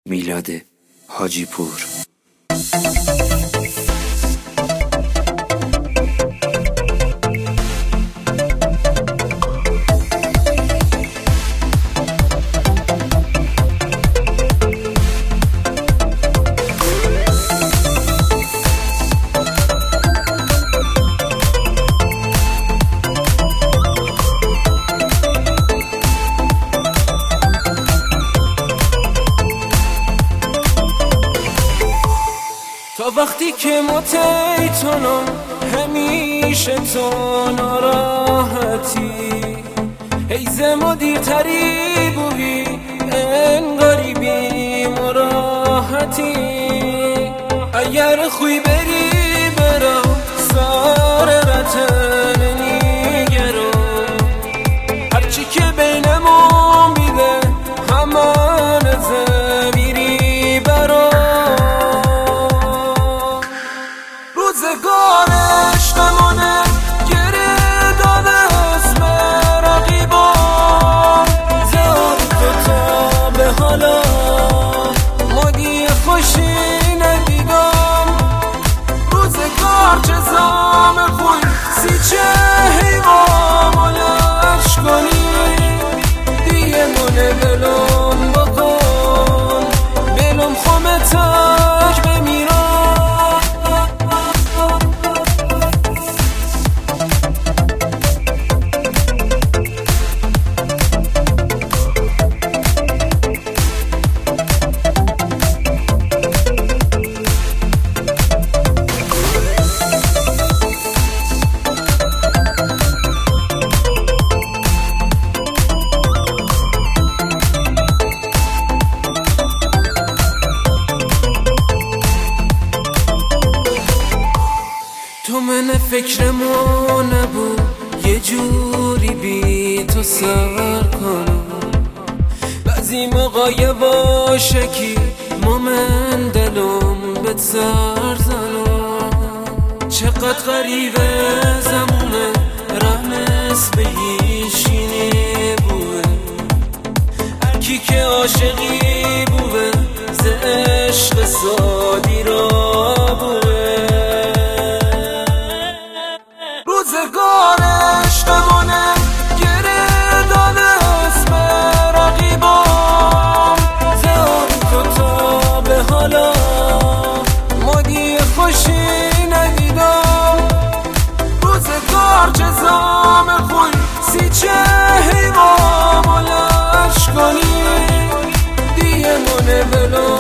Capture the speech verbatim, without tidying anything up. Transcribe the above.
میلاد حاجی پور. تا وقتی که ما تیتونم همیشه تو ناراحتی هیزم و دیرتری بوی انگاری بی مراحتی اگر خوی بری برم سار رتن نیگرم هرچی که بینمون بیده همان زمیری برام روزگارش نمونه گره داده اسم رقیبان زهر تو تا به حالا مادی خوشی ندیدم روزگار چه زام خوی سی چه حیوام مالش کنی دیگه مونه بلوم بکن بلوم خومه تاک بمیرم تو من فکرمو نبود یه جوری بی تو سر کنم بعضی موقع باشه که مومن دلم بهت سر زنم چقدر غریبه زمونه رحمس به هیشینی بوه هرکی که عاشقی بوه ز عشق سادی را بوه روزگارش نمونه گره داده اسم رقیبان زهر تو تا به حالا مادی خوشی ندیدم روزگار چه زام خوی سی چه حیوام مالش کنی دیگه مونه بلو